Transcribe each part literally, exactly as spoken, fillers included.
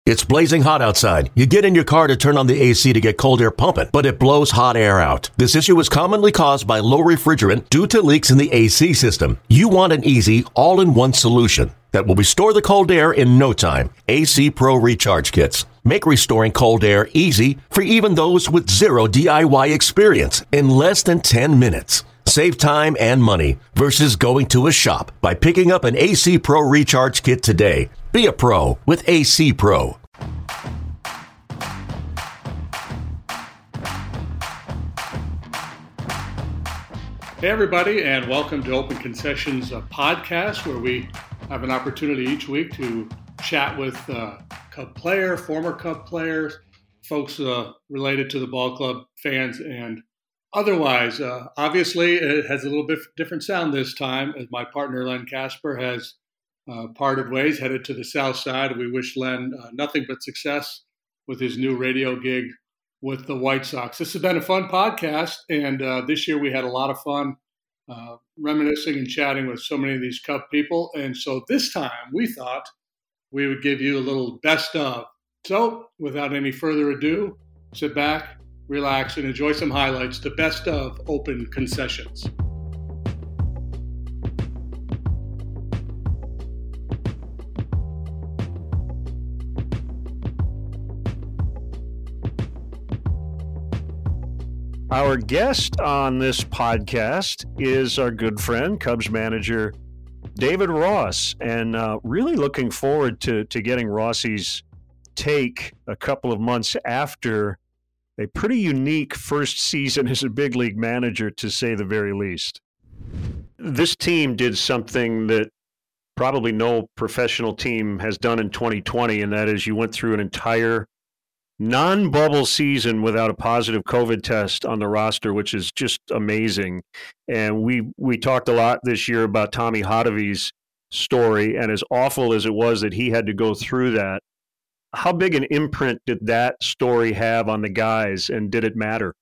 It's blazing hot outside. You get in your car to turn on the A C to get cold air pumping, but it blows hot air out. This issue is commonly caused by low refrigerant due to leaks in the A C system. You want an easy, all-in-one solution that will restore the cold air in no time. A C Pro Recharge Kits make restoring cold air easy for even those with zero D I Y experience in less than ten minutes. Save time and money versus going to a shop by picking up an A C Pro Recharge Kit today. Be a pro with A C Pro. Hey, everybody, and welcome to Open Concessions uh, podcast, where we have an opportunity each week to chat with uh, Cub player, former Cub players, folks uh, related to the ball club, fans, and otherwise. Uh, obviously, it has a little bit different sound this time, as my partner, Len Casper, has uh, parted ways, headed to the south side. We wish Len uh, nothing but success with his new radio gig with the White Sox. This has been a fun podcast, and uh, this year we had a lot of fun uh, reminiscing and chatting with so many of these Cub people. And so this time we thought we would give you a little best of. So without any further ado, sit back, relax, and enjoy some highlights, the best of Open Concessions. Our guest on this podcast is our good friend, Cubs manager David Ross, and uh, really looking forward to, to getting Rossi's take a couple of months after a pretty unique first season as a big league manager, to say the very least. This team did something that probably no professional team has done in twenty twenty, and that is you went through an entire non-bubble season without a positive COVID test on the roster, which is just amazing. And we we talked a lot this year about Tommy Hotovy's story, and as awful as it was that he had to go through that, how big an imprint did that story have on the guys, and did it matter?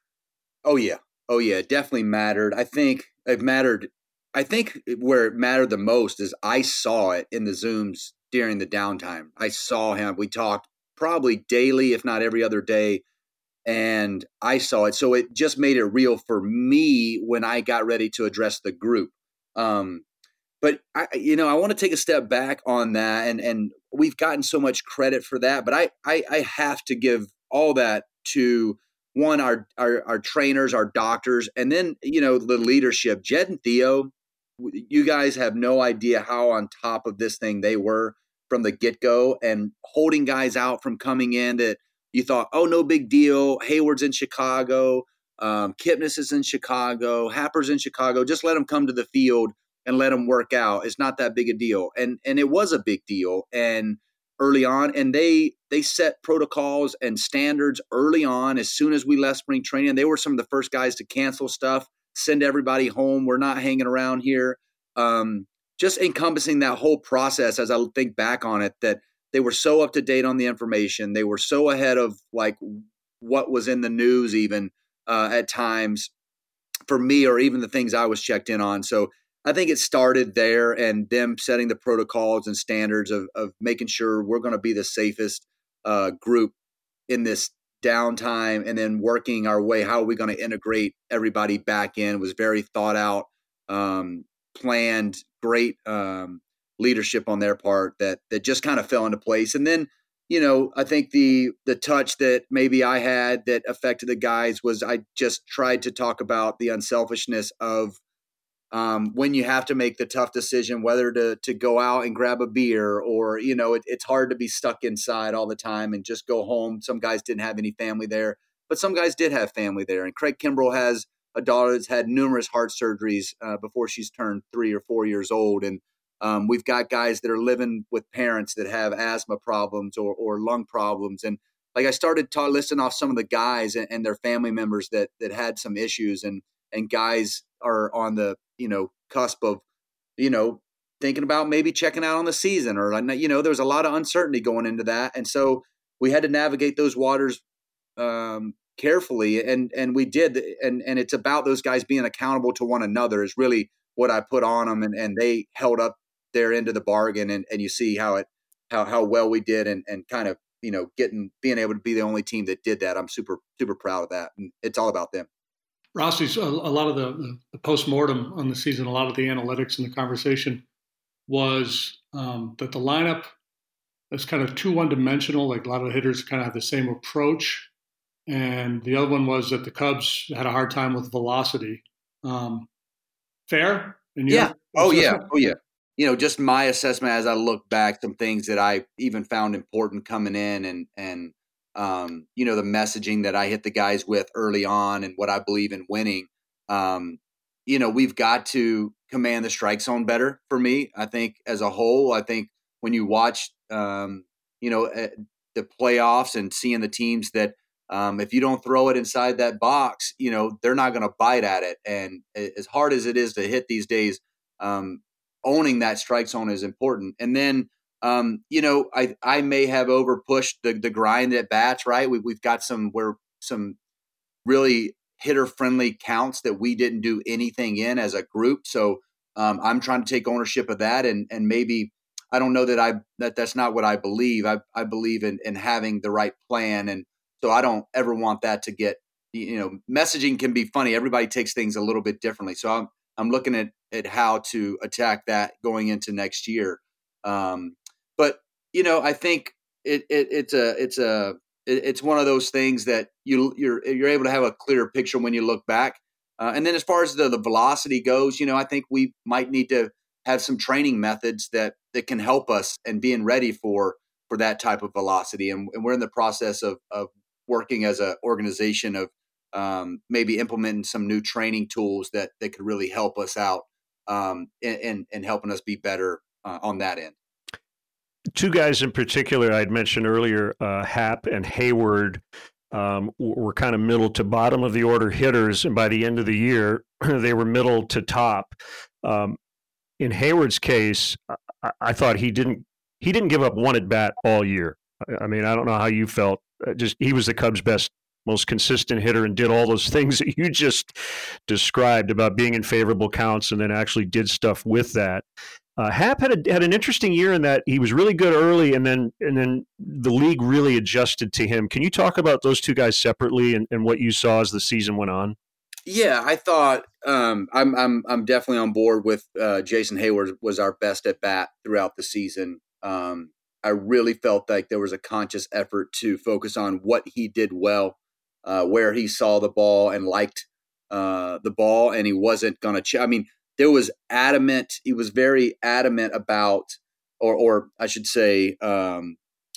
Oh, yeah. Oh, yeah. It definitely mattered. I think it mattered. I think where it mattered the most is I saw it in the Zooms during the downtime. I saw him. We talked probably daily, if not every other day. And I saw it. So it just made it real for me when I got ready to address the group. Um, but, I, you know, I want to take a step back on that. And, and we've gotten so much credit for that. But I, I, I have to give all that to, one, our, our, our trainers, our doctors, and then, you know, the leadership. Jed and Theo, you guys have no idea how on top of this thing they were from the get-go, and holding guys out from coming in that you thought, oh, no big deal. Hayward's in Chicago. Um, Kipnis is in Chicago. Happer's in Chicago. Just let them come to the field and let them work out. It's not that big a deal. And and it was a big deal and early on. And they they set protocols and standards early on. As soon as we left spring training, they were some of the first guys to cancel stuff, send everybody home. We're not hanging around here. Um, just encompassing that whole process as I think back on it, that they were so up to date on the information. They were so ahead of like what was in the news even uh, at times for me, or even the things I was checked in on. So I think it started there, and them setting the protocols and standards of, of making sure we're going to be the safest uh, group in this downtime, and then working our way. How are we going to integrate everybody back in was very thought out, um, planned, great um, leadership on their part that that just kind of fell into place. And then, you know, I think the the touch that maybe I had that affected the guys was I just tried to talk about the unselfishness of um, when you have to make the tough decision whether to to go out and grab a beer, or, you know, it, it's hard to be stuck inside all the time and just go home. Some guys didn't have any family there, but some guys did have family there. And Craig Kimbrell has a daughter that's had numerous heart surgeries uh, before she's turned three or four years old. And um, we've got guys that are living with parents that have asthma problems or, or lung problems. And like I started ta- listing off some of the guys and, and their family members that that had some issues, and and guys are on the, you know, cusp of, you know, thinking about maybe checking out on the season, or, you know, there was a lot of uncertainty going into that. And so we had to navigate those waters um, carefully, and and we did, and and it's about those guys being accountable to one another is really what I put on them, and, and they held up their end of the bargain, and, and you see how it how how well we did, and and kind of you know getting being able to be the only team that did that. I'm super super proud of that, and it's all about them. Rossi's a, a lot of the, the post-mortem on the season, a lot of the analytics and the conversation was um, that the lineup is kind of too one-dimensional. Like a lot of the hitters kind of have the same approach. And the other one was that the Cubs had a hard time with velocity. Um, fair? And yeah. Oh, yeah. Oh, yeah. You know, just my assessment as I look back, some things that I even found important coming in and, and, Um, you know, the messaging that I hit the guys with early on and what I believe in winning. Um, you know, we've got to command the strike zone better for me. I think as a whole, I think when you watch, um, you know, uh, the playoffs and seeing the teams that um, if you don't throw it inside that box, you know, they're not going to bite at it. And as hard as it is to hit these days, um, owning that strike zone is important. And then, Um, you know, I I may have over pushed the the grind at bats, right? We, we've got some where some really hitter friendly counts that we didn't do anything in as a group. So um, I'm trying to take ownership of that, and and maybe I don't know that I that that's not what I believe. I I believe in in having the right plan, and so I don't ever want that to get you know messaging can be funny. Everybody takes things a little bit differently. So I'm I'm looking at at how to attack that going into next year. Um, But you know, I think it, it it's a it's a it's one of those things that you you're you're able to have a clearer picture when you look back. Uh, and then as far as the, the velocity goes, you know, I think we might need to have some training methods that that can help us and being ready for for that type of velocity. And, and we're in the process of of working as an organization of um, maybe implementing some new training tools that that could really help us out um, and, and and helping us be better uh, on that end. Two guys in particular I'd mentioned earlier, uh, Happ and Hayward, um, were kind of middle to bottom of the order hitters, and by the end of the year, they were middle to top. Um, in Hayward's case, I, I thought he didn't he didn't give up one at bat all year. I, I mean, I don't know how you felt. Just he was the Cubs' best, most consistent hitter, and did all those things that you just described about being in favorable counts, and then actually did stuff with that. Uh, Happ had a, had an interesting year in that he was really good early, and then and then the league really adjusted to him. Can you talk about those two guys separately and, and what you saw as the season went on? Yeah, I thought um, I'm I'm I'm definitely on board with uh, Jason Hayward was our best at bat throughout the season. Um, I really felt like there was a conscious effort to focus on what he did well, uh, where he saw the ball and liked uh, the ball, and he wasn't going to. Ch- I mean. There was adamant, he was very adamant about, or or I should say, um,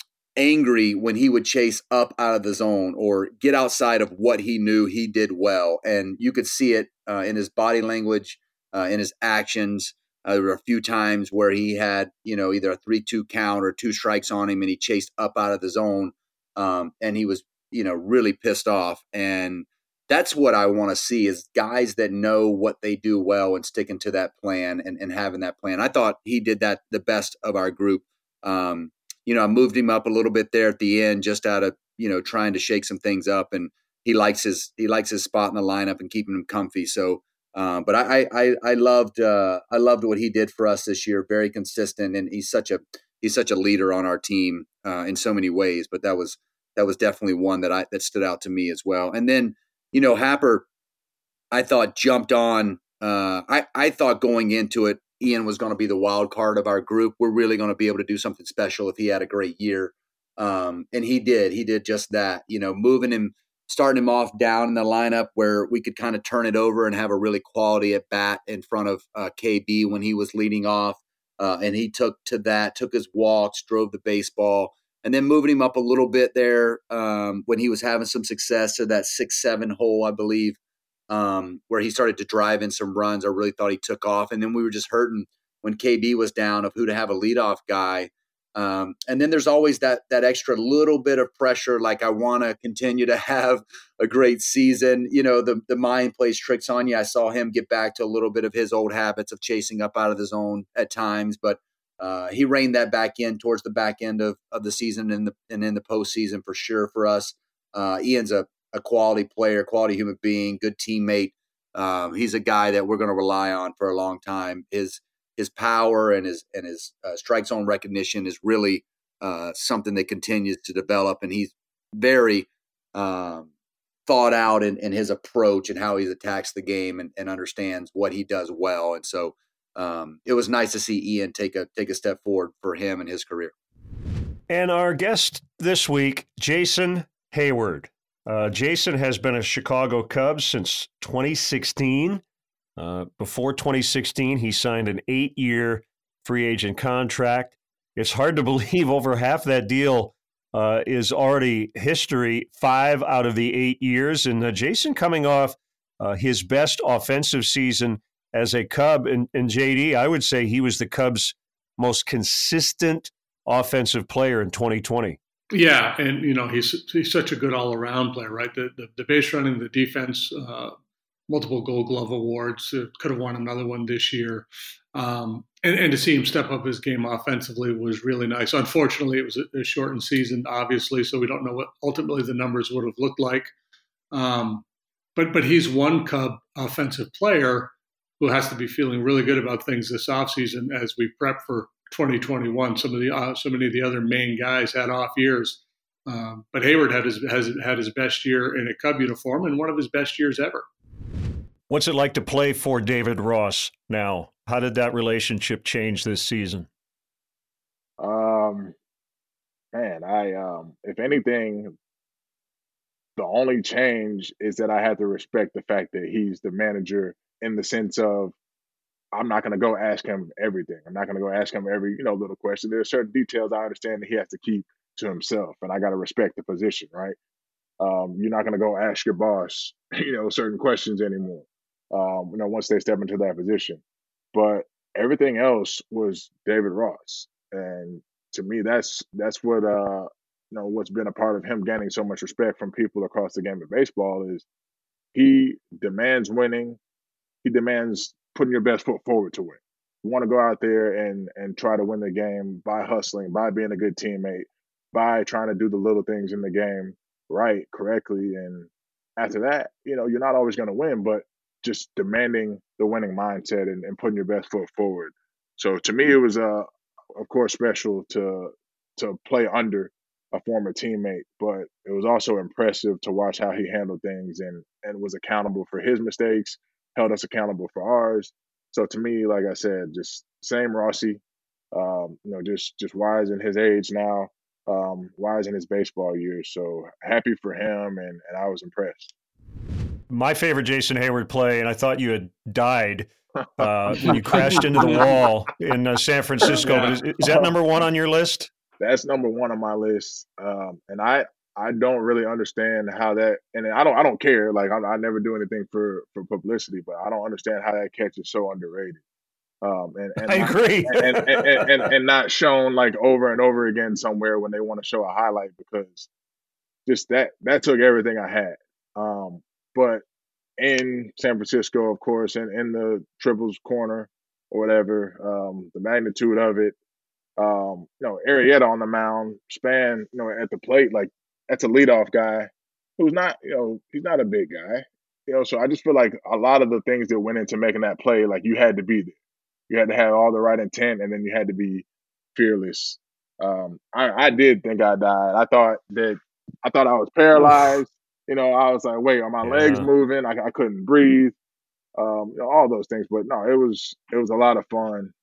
angry when he would chase up out of the zone or get outside of what he knew he did well. And you could see it uh, in his body language, uh, in his actions. Uh, there were a few times where he had, you know, either a three two count or two strikes on him and he chased up out of the zone. Um, and he was, you know, really pissed off. And that's what I want to see is guys that know what they do well and sticking to that plan and, and having that plan. I thought he did that the best of our group. Um, you know, I moved him up a little bit there at the end, just out of, you know, trying to shake some things up. And he likes his, he likes his spot in the lineup and keeping him comfy. So, uh, but I, I, I loved, uh, I loved what he did for us this year. Very consistent. And he's such a, he's such a leader on our team uh, in so many ways, but that was, that was definitely one that I, that stood out to me as well. And then, you know, Happer, I thought jumped on. Uh, I, I thought going into it, Ian was going to be the wild card of our group. We're really going to be able to do something special if he had a great year. Um, and he did. He did just that, you know, moving him, starting him off down in the lineup where we could kind of turn it over and have a really quality at bat in front of uh, K B when he was leading off. Uh, and he took to that, took his walks, drove the baseball. And then moving him up a little bit there um, when he was having some success to that six seven hole, I believe, um, where he started to drive in some runs. I really thought he took off. And then we were just hurting when K B was down of who to have a leadoff guy. Um, and then there's always that that extra little bit of pressure, like I want to continue to have a great season. You know, the, the mind plays tricks on you. I saw him get back to a little bit of his old habits of chasing up out of the zone at times, but Uh, he reined that back in towards the back end of, of the season and, the, and in the postseason for sure for us. Uh, Ian's a, a quality player, quality human being, good teammate. Um, he's a guy that we're going to rely on for a long time. His his power and his and his uh, strike zone recognition is really uh, something that continues to develop, and he's very um, thought out in, in his approach and how he attacks the game and, and understands what he does well. And so um, it was nice to see Ian take a take a step forward for him and his career. And our guest this week, Jason Heyward. Uh, Jason has been a Chicago Cub since twenty sixteen. Uh, before twenty sixteen, he signed an eight-year free agent contract. It's hard to believe over half that deal uh, is already history, five out of the eight years. And uh, Jason coming off uh, his best offensive season as a Cub. And, and J D, I would say he was the Cubs' most consistent offensive player in twenty twenty. Yeah, and you know he's he's such a good all-around player, right? The the, the base running, the defense, uh, multiple Gold Glove awards. Uh, could have won another one this year, um, and and to see him step up his game offensively was really nice. Unfortunately, it was a, a shortened season, obviously, so we don't know what ultimately the numbers would have looked like. Um, but but he's one Cub offensive player who has to be feeling really good about things this offseason as we prep for twenty twenty-one. Some of the uh, so many of the other main guys had off years, um, but Heyward had his has had his best year in a Cub uniform and one of his best years ever. What's it like to play for David Ross now? How did that relationship change this season? Um, man, I um, if anything, the only change is that I had to respect the fact that he's the manager in the sense of, I'm not going to go ask him everything. I'm not going to go ask him every, you know, little question. There are certain details I understand that he has to keep to himself, and I got to respect the position, right? Um, you're not going to go ask your boss, you know, certain questions anymore, um, you know, once they step into that position. But everything else was David Ross. And to me, that's that's what, uh, you know, what's been a part of him gaining so much respect from people across the game of baseball is he demands winning. He demands putting your best foot forward to win. You want to go out there and and try to win the game by hustling, by being a good teammate, by trying to do the little things in the game right, correctly. And after that, you know, you're not always going to win, but just demanding the winning mindset and, and putting your best foot forward. So to me, it was, uh, of course, special to to play under a former teammate, but it was also impressive to watch how he handled things and and was accountable for his mistakes, held us accountable for ours. So to me, like I said, just same Rossi, um, you know, just just wise in his age now, um, wise in his baseball years. So happy for him, and, and I was impressed. My favorite Jason Heyward play, and I thought you had died uh, when you crashed into the wall in uh, San Francisco. Yeah. But is, is that number one on your list? That's number one on my list, um, and I I don't really understand how that, and I don't I don't care. Like I, I never do anything for, for publicity, but I don't understand how that catch is so underrated. Um, and, and I not, agree. and, and, and, and, and not shown like over and over again somewhere when they want to show a highlight, because just that that took everything I had. Um, but in San Francisco, of course, and in the triples corner or whatever, um, the magnitude of it. Um, you know, Arrieta on the mound, Span, you know, at the plate, like that's a leadoff guy who's not, you know, he's not a big guy, you know. So I just feel like a lot of the things that went into making that play, like you had to be there, you had to have all the right intent, and then you had to be fearless. Um, I, I did think I died. I thought that I thought I was paralyzed. You know, I was like, wait, are my Yeah. legs moving? I, I couldn't breathe. Um, you know, all those things. But no, it was it was a lot of fun.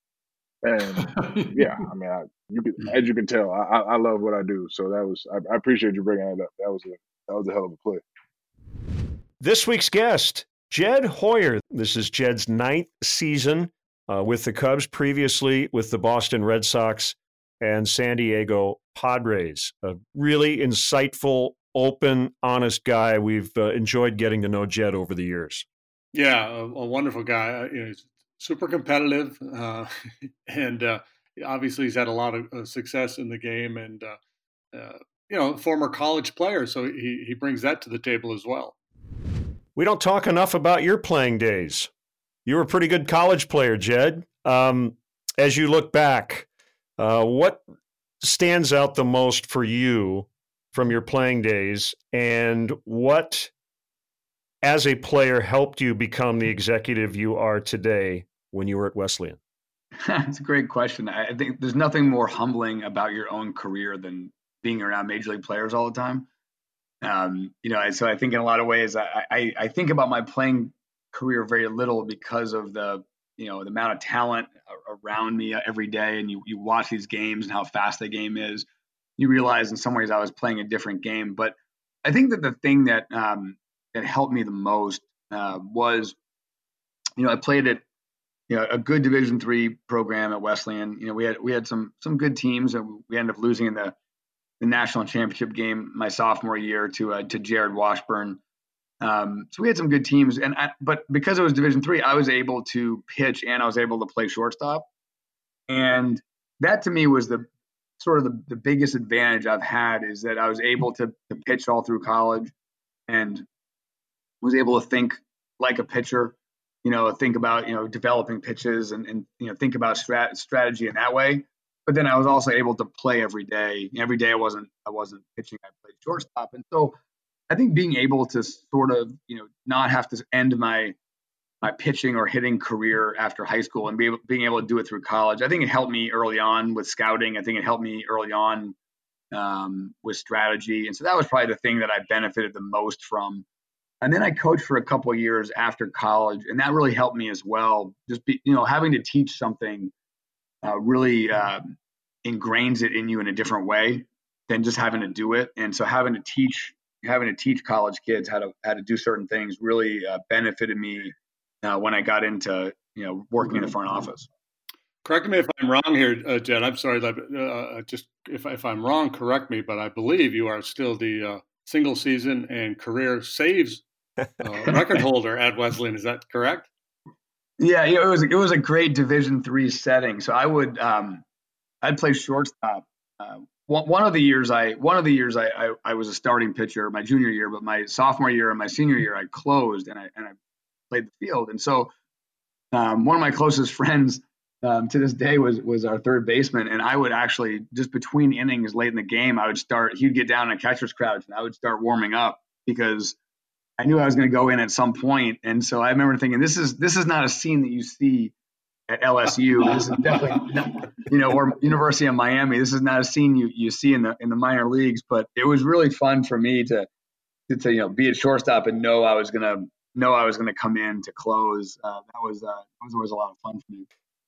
And yeah, I mean, I, you can, as you can tell, I, I love what I do. So that was, I, I appreciate you bringing that up. That was a, that was a hell of a play. This week's guest, Jed Hoyer. This is Jed's ninth season uh, with the Cubs, previously with the Boston Red Sox and San Diego Padres. A really insightful, open, honest guy. We've uh, enjoyed getting to know Jed over the years. Yeah, a, a wonderful guy. Uh, you know, he's super competitive, uh, and uh, obviously he's had a lot of uh, success in the game, and uh, uh, you know, former college player, so he he brings that to the table as well. We don't talk enough about your playing days. You were a pretty good college player, Jed. Um, as you look back, uh, what stands out the most for you from your playing days, and what, as a player, helped you become the executive you are today when you were at Wesleyan? It's a great question. I think there's nothing more humbling about your own career than being around major league players all the time. Um, you know, so I think in a lot of ways, I, I, I think about my playing career very little because of the, you know, the amount of talent around me every day. And you, you watch these games and how fast the game is. You realize in some ways I was playing a different game. But I think that the thing that um, that helped me the most uh, was, you know, I played at, you know, a good Division three program at Wesleyan. You know, we had we had some some good teams, and we ended up losing in the, the national championship game my sophomore year to uh, to Jared Washburn. Um, so we had some good teams, and I, but because it was Division three, I was able to pitch and I was able to play shortstop, and that to me was the sort of the, the biggest advantage I've had, is that I was able to, to pitch all through college and was able to think like a pitcher, you know, think about, you know, developing pitches and, and you know, think about strat- strategy in that way. But then I was also able to play every day. Every day I wasn't, I wasn't pitching, I played shortstop. And so I think being able to sort of, you know, not have to end my, my pitching or hitting career after high school and be able, being able to do it through college, I think it helped me early on with scouting. I think it helped me early on um, with strategy. And so that was probably the thing that I benefited the most from. And then I coached for a couple of years after college, and that really helped me as well. Just be, you know, having to teach something uh, really uh, ingrains it in you in a different way than just having to do it. And so having to teach, having to teach college kids how to how to do certain things really uh, benefited me uh, when I got into, you know, working in the front office. Correct me if I'm wrong here, uh, Jed. I'm sorry, uh, just if if I'm wrong, correct me. But I believe you are still the uh, single season and career saves uh, record holder at Wesleyan. Is that correct? Yeah, you know, it was it was a great Division three setting. So I would um, I'd play shortstop. Uh, one, one of the years I one of the years I, I I was a starting pitcher my junior year, but my sophomore year and my senior year I closed and I and I played the field. And so um, one of my closest friends um, to this day was was our third baseman, and I would actually just between innings late in the game I would start. He'd get down in a catcher's crouch and I would start warming up because I knew I was going to go in at some point. And so I remember thinking, this is this is not a scene that you see at L S U. This is definitely not, you know, or University of Miami. This is not a scene you, you see in the in the minor leagues. But it was really fun for me to to, to you know be at shortstop and know I was gonna know I was gonna come in to close. Uh, that was uh, that was always a lot of fun for me.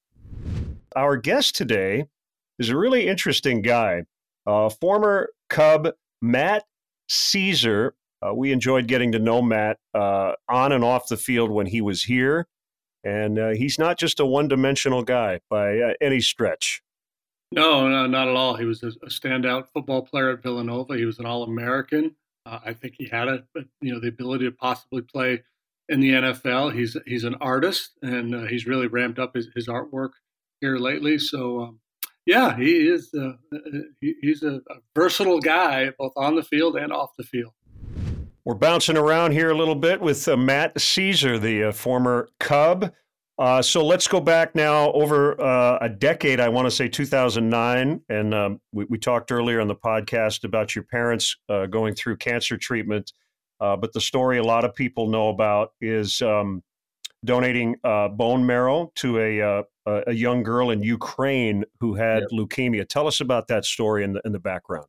Our guest today is a really interesting guy, uh, former Cub Matt Caesar. Uh, we enjoyed getting to know Matt uh, on and off the field when he was here, and uh, he's not just a one-dimensional guy by uh, any stretch. No, no, not at all. He was a, a standout football player at Villanova. He was an All-American. Uh, I think he had a, you know, the ability to possibly play in the N F L. He's he's an artist, and uh, he's really ramped up his, his artwork here lately. So, um, yeah, he is. Uh, he, he's a, a versatile guy, both on the field and off the field. We're bouncing around here a little bit with uh, Matt Caesar, the uh, former Cub. Uh, so let's go back now over uh, a decade, I want to say two thousand nine. And um, we, we talked earlier on the podcast about your parents uh, going through cancer treatment. Uh, but the story a lot of people know about is um, donating uh, bone marrow to a, uh, a young girl in Ukraine who had yep. leukemia. Tell us about that story in the, in the background.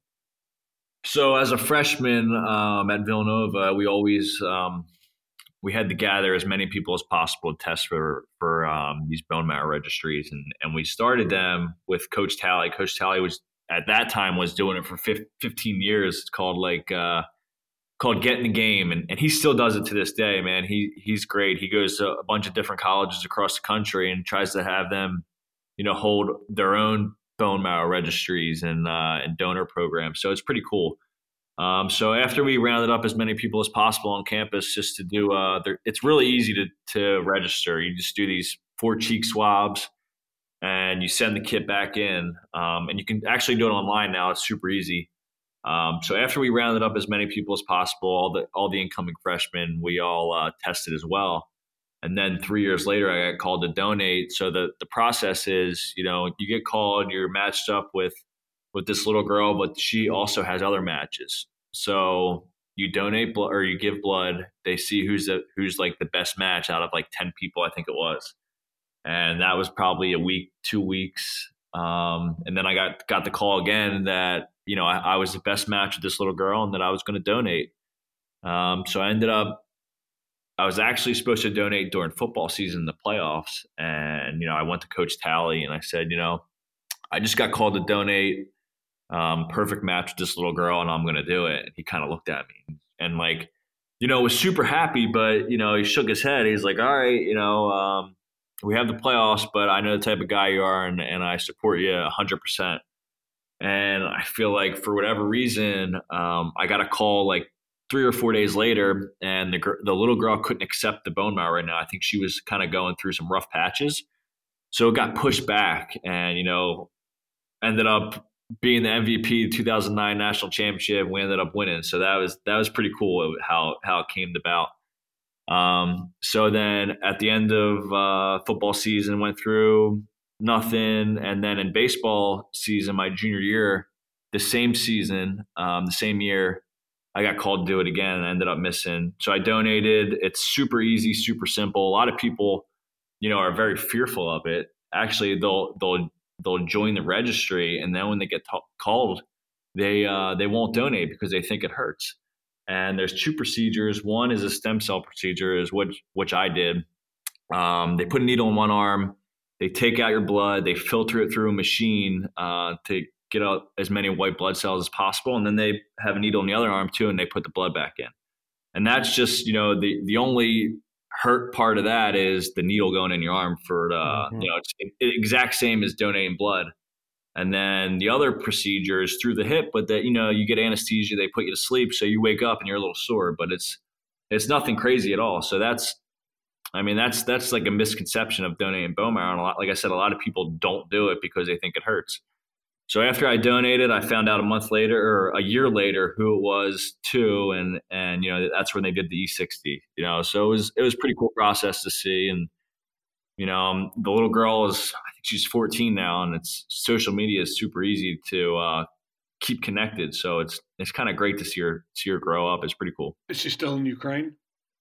So as a freshman um, at Villanova, we always um, we had to gather as many people as possible to test for for um, these bone marrow registries, and and we started them with Coach Talley. Coach Talley was at that time was doing it for fifteen years. It's called like uh, called Get in the Game, and, and he still does it to this day. Man, he he's great. He goes to a bunch of different colleges across the country and tries to have them, you know, hold their own bone marrow registries and uh, and donor programs. So it's pretty cool. Um, so after we rounded up as many people as possible on campus, just to do, uh, it's really easy to to register. You just do these four cheek swabs, and you send the kit back in, um, and you can actually do it online now. It's super easy. Um, so after we rounded up as many people as possible, all the all the incoming freshmen, we all uh, tested as well. And then three years later, I got called to donate. So the, the process is, you know, you get called, you're matched up with, with this little girl, but she also has other matches. So you donate blood or you give blood. They see who's the, who's like the best match out of like ten people, I think it was. And that was probably a week, two weeks. Um, and then I got, got the call again that, you know, I, I was the best match with this little girl and that I was going to donate. Um, so I ended up, I was actually supposed to donate during football season, the playoffs. And, you know, I went to Coach Talley and I said, you know, I just got called to donate. Um, perfect match with this little girl, and I'm going to do it. And he kind of looked at me and, like, you know, was super happy, but, you know, he shook his head. He's like, all right, you know, um, we have the playoffs, but I know the type of guy you are, and, and I support you one hundred percent. And I feel like for whatever reason, um, I got a call like three or four days later, and the the little girl couldn't accept the bone marrow right now. I think she was kind of going through some rough patches. So it got pushed back, and, you know, ended up being the M V P two thousand nine national championship. We ended up winning. So that was, that was pretty cool how, how it came about. Um, so then at the end of uh, football season, went through nothing. And then in baseball season, my junior year, the same season, um, the same year, I got called to do it again and I ended up missing. So I donated. It's super easy, super simple. A lot of people, you know, are very fearful of it. Actually, they'll, they'll, they'll join the registry, and then when they get t- called, they uh, they won't donate because they think it hurts. And there's two procedures. One is a stem cell procedure, is which which I did. Um, they put a needle in one arm, they take out your blood, they filter it through a machine uh, to get out as many white blood cells as possible, and then they have a needle in the other arm too, and they put the blood back in. And that's just, you know, the the only hurt part of that is the needle going in your arm for the, mm-hmm. you know, it's the exact same as donating blood. And then the other procedure is through the hip, but that, you know, you get anesthesia, they put you to sleep. So you wake up and you're a little sore, but it's, it's nothing crazy at all. So that's, I mean, that's, that's like a misconception of donating bone marrow. And a lot, like I said, a lot of people don't do it because they think it hurts. So after I donated, I found out a month later or a year later who it was too, and and you know that's when they did the E sixty. You know, so it was it was a pretty cool process to see. And you know, um, the little girl is, I think she's fourteen now, and it's social media is super easy to uh, keep connected. So it's it's kind of great to see her see her grow up. It's pretty cool. Is she still in Ukraine?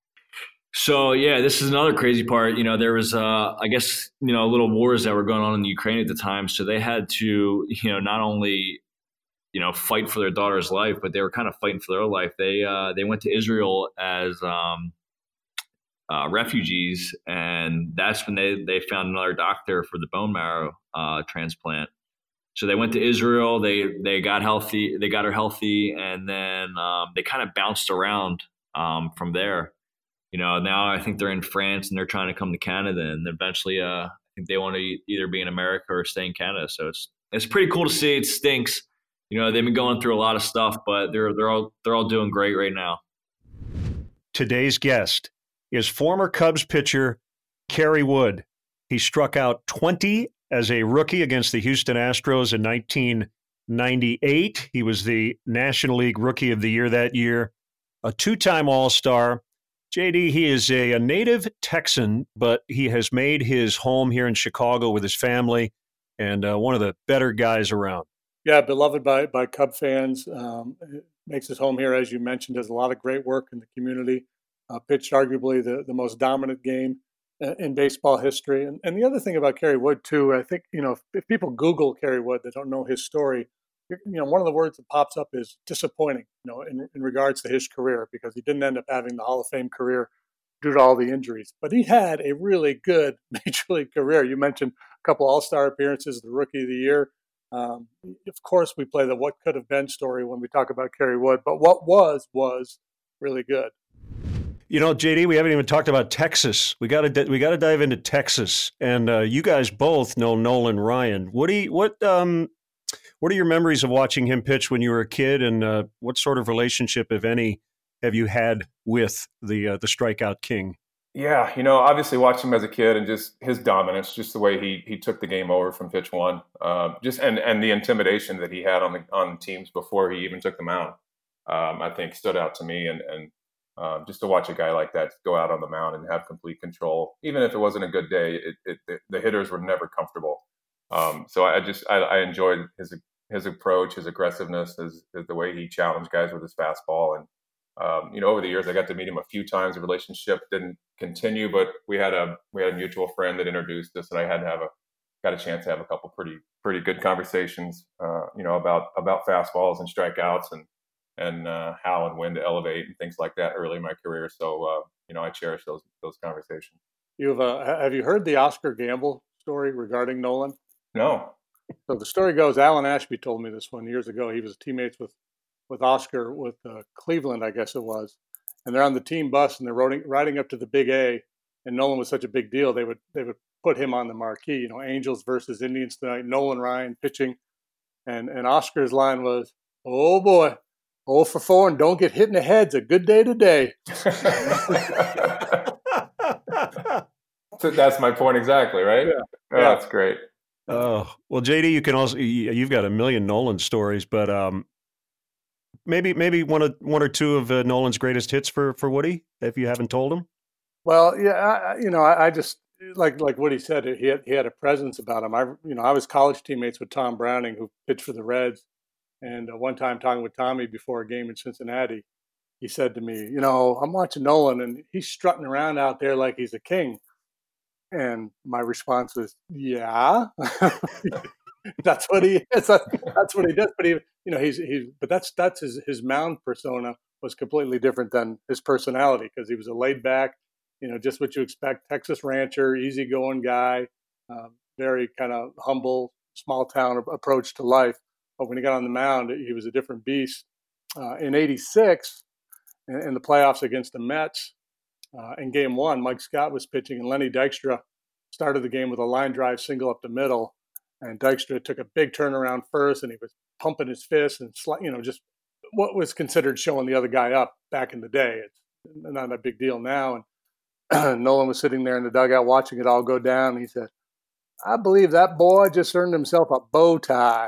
So, yeah, this is another crazy part. You know, there was, uh, I guess, you know, little wars that were going on in Ukraine at the time. So they had to, you know, not only, you know, fight for their daughter's life, but they were kind of fighting for their life. They uh, they went to Israel as um, uh, refugees. And that's when they, they found another doctor for the bone marrow uh, transplant. So they went to Israel. They they got healthy. They got her healthy. And then um, they kind of bounced around um, from there. You know, now I think they're in France and they're trying to come to Canada, and eventually uh, I think they want to either be in America or stay in Canada. So it's it's pretty cool to see. It stinks. You know, they've been going through a lot of stuff, but they're they're all they're all doing great right now. Today's guest is former Cubs pitcher Kerry Wood. He struck out twenty as a rookie against the Houston Astros in nineteen ninety-eight. He was the National League Rookie of the Year that year, a two-time All-Star. J D, he is a, a native Texan, but he has made his home here in Chicago with his family, and uh, one of the better guys around. Yeah, beloved by by Cub fans. Um, makes his home here, as you mentioned. Does a lot of great work in the community. Uh, pitched arguably the, the most dominant game in baseball history. And, and the other thing about Kerry Wood, too, I think, you know, if, if people Google Kerry Wood that don't know his story, you know, one of the words that pops up is disappointing, you know, in, in regards to his career, because he didn't end up having the Hall of Fame career due to all the injuries. But he had a really good major league career. You mentioned a couple All-Star appearances, the Rookie of the Year. Um, of course, we play the what could have been story when we talk about Kerry Wood, but what was, was really good. You know, J D, we haven't even talked about Texas. We got to we got to dive into Texas, and uh, you guys both know Nolan Ryan. What do you, what um what are your memories of watching him pitch when you were a kid, and uh, what sort of relationship, if any, have you had with the uh, the strikeout king? Yeah, you know, obviously watching him as a kid and just his dominance, just the way he he took the game over from pitch one, uh, just and and the intimidation that he had on the on teams before he even took them out, um, I think stood out to me, and and. Uh, just to watch a guy like that go out on the mound and have complete control, even if it wasn't a good day, it, it, it, the hitters were never comfortable. Um, so I just I, I enjoyed his his approach, his aggressiveness, his, his the way he challenged guys with his fastball, and Um, you know, over the years, I got to meet him a few times. The relationship didn't continue, but we had a we had a mutual friend that introduced us, and I had to have a got a chance to have a couple pretty pretty good conversations, uh, you know, about about fastballs and strikeouts and and uh, how and when to elevate and things like that early in my career. So uh, you know, I cherish those those conversations. You've uh, have you heard the Oscar Gamble story regarding Nolan? No. So the story goes, Alan Ashby told me this one years ago. He was teammates with with Oscar with uh, Cleveland, I guess it was, and they're on the team bus and they're riding riding up to the Big A, and Nolan was such a big deal. They would they would put him on the marquee. You know, Angels versus Indians tonight. Nolan Ryan pitching, and and Oscar's line was, "Oh boy, oh for four and don't get hit in the head. It's a good day today." So that's my point exactly, right? Yeah. Oh, Yeah. That's great. Oh, well, J D, you can also, you've got a million Nolan stories, but um, maybe maybe one of one or two of uh, Nolan's greatest hits for for Woody, if you haven't told him. Well, yeah, I, you know, I, I just like like what he said. He had he had a presence about him. I you know I was college teammates with Tom Browning, who pitched for the Reds, and uh, one time talking with Tommy before a game in Cincinnati, he said to me, "You know, I'm watching Nolan, and he's strutting around out there like he's a king." And my response was, "Yeah, that's what he is. That's what he does." But he, you know, he's he's. But that's that's his his mound persona was completely different than his personality, because he was a laid back, you know, just what you expect, Texas rancher, easygoing guy, uh, very kind of humble, small town approach to life. But when he got on the mound, he was a different beast. Uh, in eighty-six, in, in the playoffs against the Mets. Uh, in game one, Mike Scott was pitching, and Lenny Dykstra started the game with a line drive single up the middle. And Dykstra took a big turnaround first, and he was pumping his fists and, you know, just what was considered showing the other guy up back in the day. It's not a big deal now. And Nolan was sitting there in the dugout watching it all go down. And he said, "I believe that boy just earned himself a bow tie."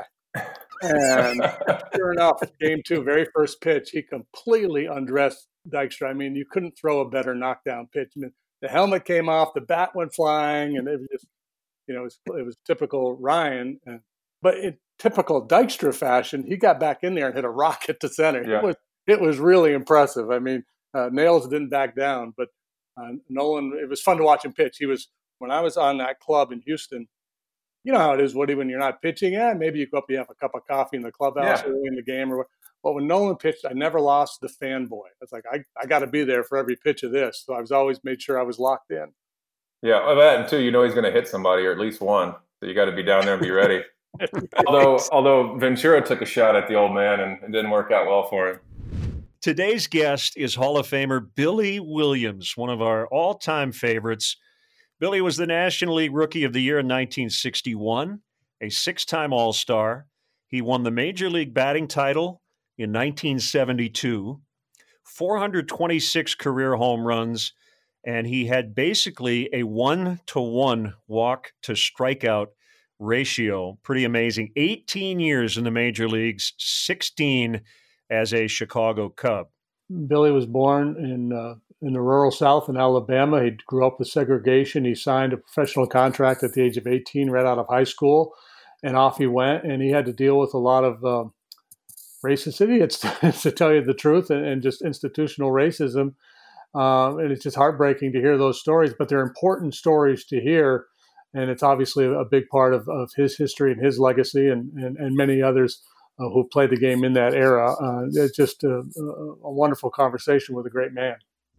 And sure enough, game two, very first pitch, he completely undressed Dykstra. I mean, you couldn't throw a better knockdown pitch. I mean, the helmet came off, the bat went flying, and it was just, you know, it was, it was typical Ryan. And, but in typical Dykstra fashion, he got back in there and hit a rocket to center. Yeah. It was it was really impressive. I mean, uh, Nails didn't back down, but uh, Nolan, it was fun to watch him pitch. He was, when I was on that club in Houston, you know how it is, Woody, when you're not pitching, yeah, maybe you go up, you have a cup of coffee in the clubhouse Yeah. early in the game. Or, but when Nolan pitched, I never lost the fanboy. It's like, I, I got to be there for every pitch of this. So I was always made sure I was locked in. Yeah, well, that and two, you know he's going to hit somebody or at least one, so you got to be down there and be ready. although although Ventura took a shot at the old man and it didn't work out well for him. Today's guest is Hall of Famer Billy Williams, one of our all-time favorites. Billy was the National League Rookie of the Year in nineteen sixty-one, a six-time All-Star. He won the Major League batting title in nineteen seventy-two, four hundred twenty-six career home runs, and he had basically a one-to-one walk-to-strikeout ratio. Pretty amazing. eighteen years in the major leagues, sixteen as a Chicago Cub. Billy was born in uh, in the rural South in Alabama. He grew up with segregation. He signed a professional contract at the age of eighteen, right out of high school, and off he went. And he had to deal with a lot of uh, racist idiots, to tell you the truth, and, and just institutional racism. Um, and it's just heartbreaking to hear those stories, but they're important stories to hear. And it's obviously a big part of, of his history and his legacy, and, and, and many others uh, who played the game in that era. Uh, it's just a, a wonderful conversation with a great man.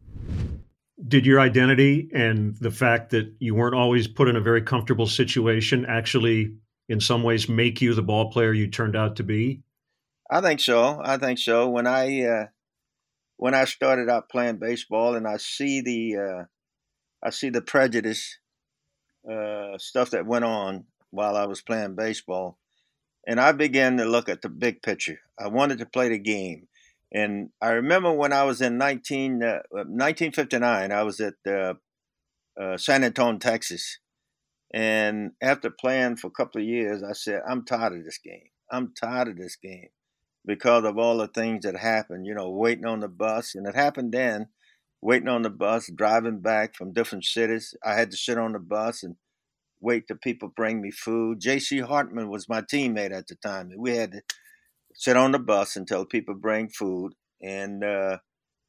Did your identity and the fact that you weren't always put in a very comfortable situation actually, in some ways, make you the ball player you turned out to be? I think so. I think so. When I uh, when I started out playing baseball, and I see the uh, I see the prejudice uh, stuff that went on while I was playing baseball, and I began to look at the big picture. I wanted to play the game. And I remember when I was in nineteen, uh, nineteen fifty-nine, I was at uh, uh, San Antonio, Texas. And after playing for a couple of years, I said, I'm tired of this game. I'm tired of this game because of all the things that happened, you know, waiting on the bus. And it happened then, waiting on the bus, driving back from different cities. I had to sit on the bus and wait till people bring me food. J C Hartman was my teammate at the time. We had to sit on the bus until people bring food. And uh,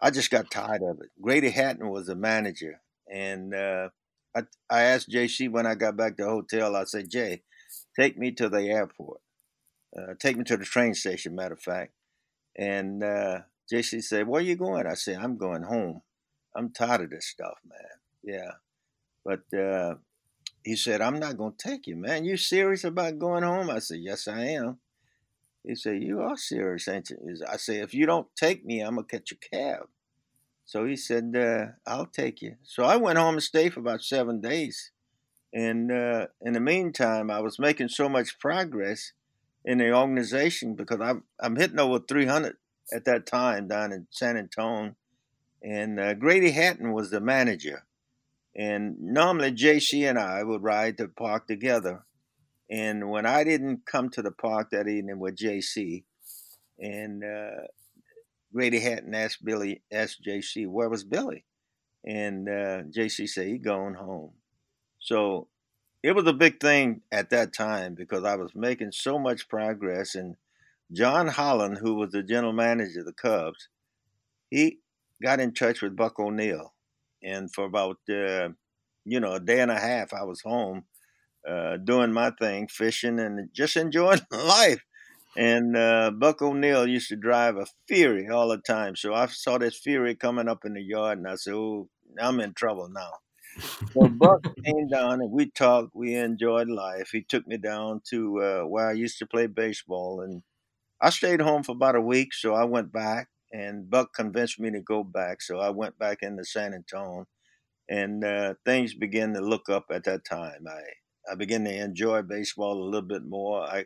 I just got tired of it. Grady Hatton was the manager, and uh, I I asked J C when I got back to the hotel. I said, Jay, take me to the airport. Uh, take me to the train station. Matter of fact, and uh, J C said, "Where you going?" I said, "I'm going home. I'm tired of this stuff, man." Yeah, but uh, he said, "I'm not going to take you, man. You serious about going home?" I said, "Yes, I am." He said, "You are serious, ain't you?" I said, "If you don't take me, I'm going to catch a cab." So he said, uh, "I'll take you." So I went home and stayed for about seven days. And uh, in the meantime, I was making so much progress in the organization because I'm, I'm hitting over three hundred at that time down in San Antonio. And uh, Grady Hatton was the manager. And normally J C and I would ride to the park together. And when I didn't come to the park that evening with J C, and uh, Grady Hatton asked Billy, asked J C, where was Billy? And uh, J C said, he gone home. So it was a big thing at that time because I was making so much progress. And John Holland, who was the general manager of the Cubs, he got in touch with Buck O'Neil. And for about, uh, you know, a day and a half, I was home uh, doing my thing, fishing and just enjoying life. And uh, Buck O'Neil used to drive a Fury all the time. So I saw this Fury coming up in the yard, and I said, oh, I'm in trouble now. So Buck came down, and we talked. We enjoyed life. He took me down to uh, where I used to play baseball. And I stayed home for about a week, so I went back. And Buck convinced me to go back. So I went back into San Antonio. And uh, things began to look up at that time. I, I began to enjoy baseball a little bit more. I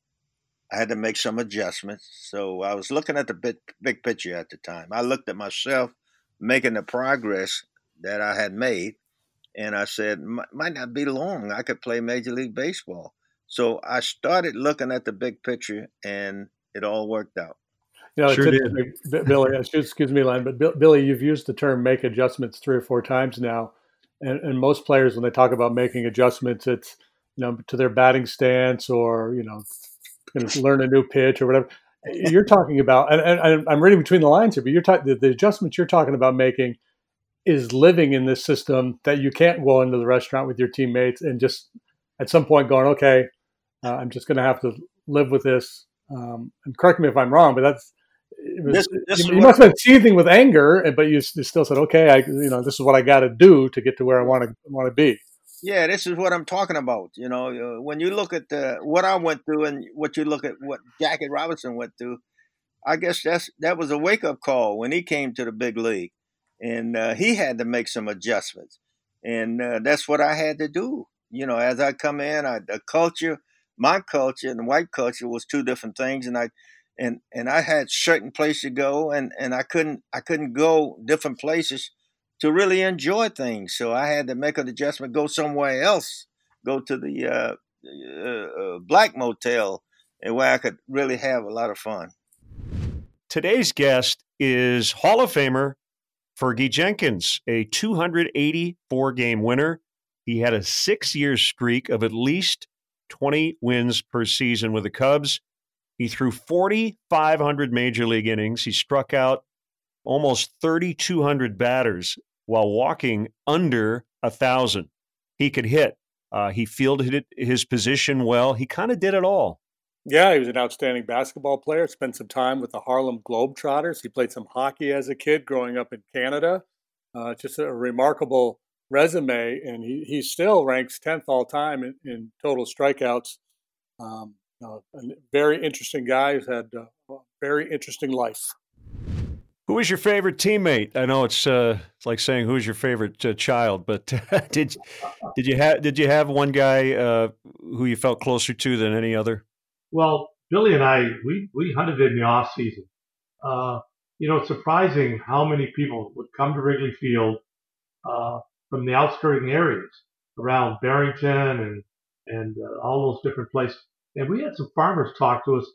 I had to make some adjustments. So I was looking at the big, big picture at the time. I looked at myself making the progress that I had made, and I said, might not be long. I could play Major League Baseball. So I started looking at the big picture, and it all worked out. You know, Sure it's did. Billy, excuse me, Len, but Billy, you've used the term make adjustments three or four times now. And, and most players, when they talk about making adjustments, it's, you know, to their batting stance or, you know, going to learn a new pitch or whatever. You're talking about, and, and I'm reading between the lines here, but you're talking, the, the adjustments you're talking about making is living in this system that you can't go into the restaurant with your teammates and just at some point going, okay, uh, I'm just going to have to live with this. Um, and correct me if I'm wrong, but that's, it was, this, this you, you must have been seething with anger, but you, you still said, okay, I, you know, this is what I got to do to get to where I want to want to be. Yeah, this is what I'm talking about. You know, uh, when you look at the, what I went through and what you look at what Jackie Robinson went through, I guess that's that was a wake-up call when he came to the big league. And uh, he had to make some adjustments. And uh, that's what I had to do. You know, as I come in, I, the culture, my culture and white culture was two different things. And I and and I had certain places to go, and, and I couldn't I couldn't go different places to really enjoy things. So I had to make an adjustment, go somewhere else, go to the uh, uh, uh, black motel, and where I could really have a lot of fun. Today's guest is Hall of Famer Fergie Jenkins, a two hundred eighty-four game winner. He had a six-year streak of at least twenty wins per season with the Cubs. He threw forty-five hundred major league innings. He struck out almost thirty-two hundred batters while walking under a thousand. He could hit. Uh, he fielded it, his position well. He kind of did it all. Yeah, he was an outstanding basketball player. Spent some time with the Harlem Globetrotters. He played some hockey as a kid growing up in Canada. Uh, just a remarkable resume, and he, he still ranks tenth all time in, in total strikeouts. Um, uh, a very interesting guy who's had uh, a very interesting life. Who was your favorite teammate? I know it's uh, it's like saying who's your favorite uh, child, but did did you have did you have one guy uh, who you felt closer to than any other? Well, Billy and I, we, we hunted in the off season. Uh, you know, it's surprising how many people would come to Wrigley Field uh, from the outskirting areas around Barrington and and uh, all those different places. And we had some farmers talk to us.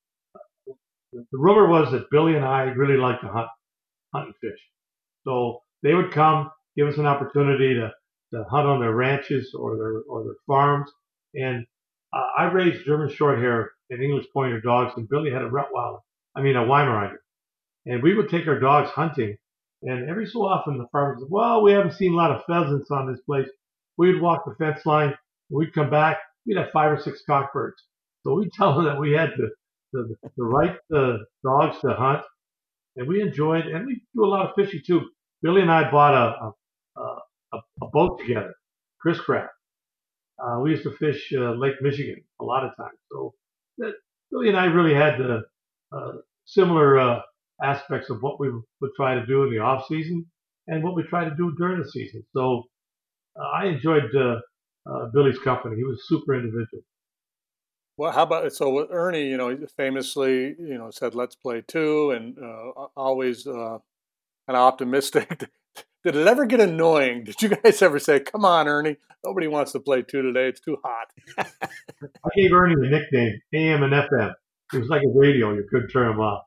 The rumor was that Billy and I really liked to hunt, hunt and fish. So they would come, give us an opportunity to, to hunt on their ranches or their or their farms. And uh, I raised German Shorthair and English Pointer dogs, and Billy had a Rottweiler. I mean a Weimaraner. And we would take our dogs hunting And every so often the farmers said, well, we haven't seen a lot of pheasants on this place. We'd walk the fence line, we'd come back, we'd have five or six cockbirds. So we'd tell them that we had the, the, the right uh, dogs to hunt, and we enjoyed, and we do a lot of fishing too. Billy and I bought a, a, a, a boat together, Chris Craft. Uh, we used to fish uh, Lake Michigan a lot of times. So that, Billy and I really had the uh, similar uh, aspects of what we would try to do in the off season and what we try to do during the season. So uh, I enjoyed uh, uh, Billy's company. He was a super individual. Well, how about so with Ernie? You know, he famously, you know, said, "Let's play two," and uh, always uh, kind of optimistic. Did it ever get annoying? Did you guys ever say, "Come on, Ernie, nobody wants to play two today. It's too hot"? I gave Ernie the nickname A M and F M. It was like a radio; you couldn't turn him off.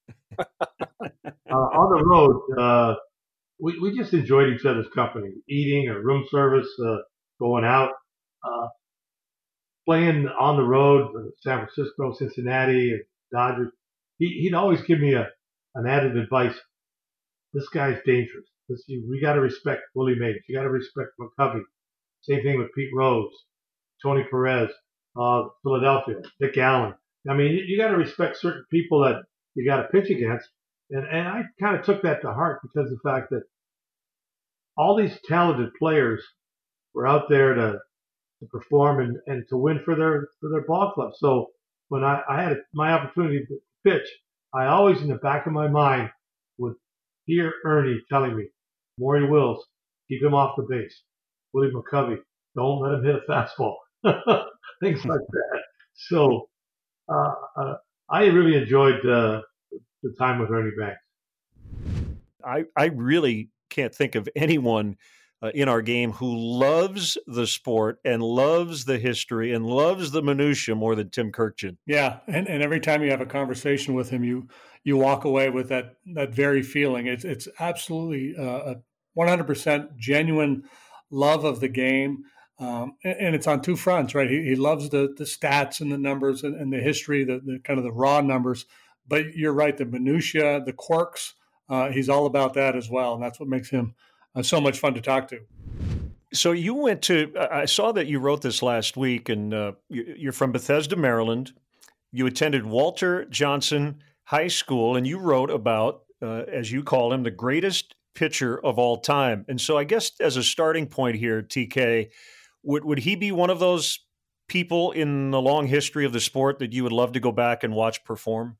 uh, on the road, uh, we we just enjoyed each other's company, eating or room service, uh, going out. Uh, Playing on the road, San Francisco, Cincinnati, Dodgers, he, he'd always give me a an added advice. This guy's dangerous. This, you, we got to respect Willie Mays. You got to respect McCovey. Same thing with Pete Rose, Tony Perez, uh, Philadelphia, Dick Allen. I mean, you, you got to respect certain people that you got to pitch against. And, and I kind of took that to heart because of the fact that all these talented players were out there to to perform and, and to win for their for their ball club. So when I, I had my opportunity to pitch, I always in the back of my mind would hear Ernie telling me, Maury Wills, keep him off the base. Willie McCovey, don't let him hit a fastball. Things like that. So uh, uh, I really enjoyed uh, the time with Ernie Banks. I, I really can't think of anyone Uh, in our game who loves the sport and loves the history and loves the minutia more than Tim Kurkjian. Yeah, and, and every time you have a conversation with him, you you walk away with that that very feeling. It's it's absolutely uh, a one hundred percent genuine love of the game, um, and, and it's on two fronts, right? He, he loves the the stats and the numbers and, and the history, the, the kind of the raw numbers. But you're right, the minutia, the quirks, uh, he's all about that as well, and that's what makes him Uh, so much fun to talk to. So you went to, I saw that you wrote this last week, and uh, you're from Bethesda, Maryland. You attended Walter Johnson High School, and you wrote about, uh, as you call him, the greatest pitcher of all time. And so I guess as a starting point here, T K, would, would he be one of those people in the long history of the sport that you would love to go back and watch perform?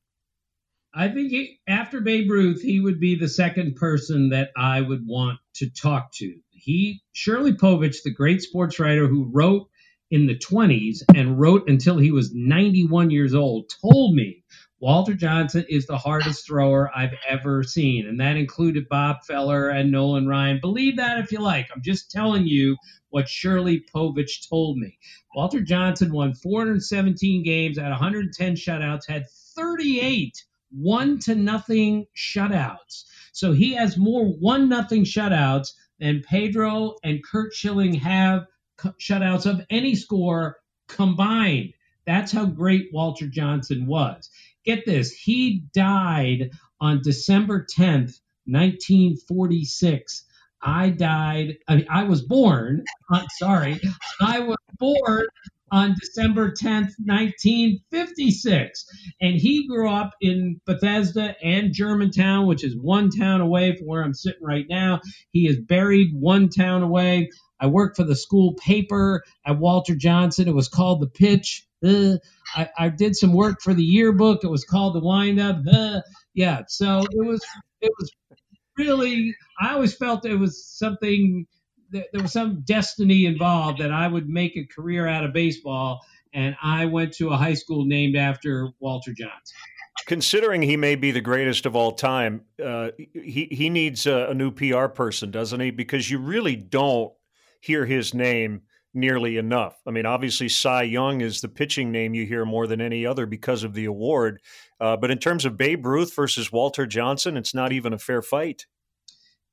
I think he, after Babe Ruth, he would be the second person that I would want to talk to. He, Shirley Povich, the great sports writer who wrote in the twenties and wrote until he was ninety-one years old, told me Walter Johnson is the hardest thrower I've ever seen. And that included Bob Feller and Nolan Ryan. Believe that if you like. I'm just telling you what Shirley Povich told me. Walter Johnson won four hundred seventeen games, had one hundred ten shutouts, had thirty-eight one to nothing shutouts. So he has more one nothing shutouts than Pedro and Curt Schilling have shutouts of any score combined. That's how great Walter Johnson was. Get this, he died on December tenth, nineteen forty-six. I died, I mean, I was born, I'm sorry, I was born on December tenth, nineteen fifty-six. And he grew up in Bethesda and Germantown, which is one town away from where I'm sitting right now. He is buried one town away. I worked for the school paper at Walter Johnson. It was called The Pitch. Uh, I, I did some work for the yearbook. It was called The Windup. Uh, yeah, so it was it was really, I always felt it was something, there was some destiny involved that I would make a career out of baseball, and I went to a high school named after Walter Johnson. Considering he may be the greatest of all time, uh, he, he needs a, a new P R person, doesn't he? Because you really don't hear his name nearly enough. I mean, obviously Cy Young is the pitching name you hear more than any other because of the award. Uh, but in terms of Babe Ruth versus Walter Johnson, it's not even a fair fight.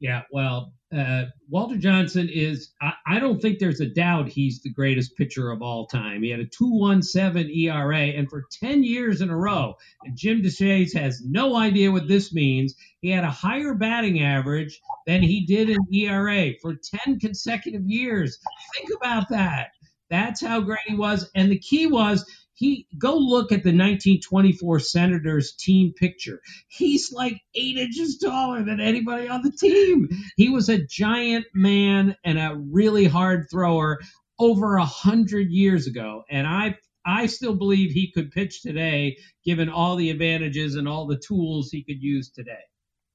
Yeah, well, uh, Walter Johnson is, I, I don't think there's a doubt he's the greatest pitcher of all time. He had a two point one seven E R A, and for ten years in a row, and Jim DeShays has no idea what this means, he had a higher batting average than he did in E R A for ten consecutive years. Think about that. That's how great he was. And the key was, He go look at the nineteen twenty-four Senators team picture. He's like eight inches taller than anybody on the team. He was a giant man and a really hard thrower over a hundred years ago. And I I still believe he could pitch today, given all the advantages and all the tools he could use today.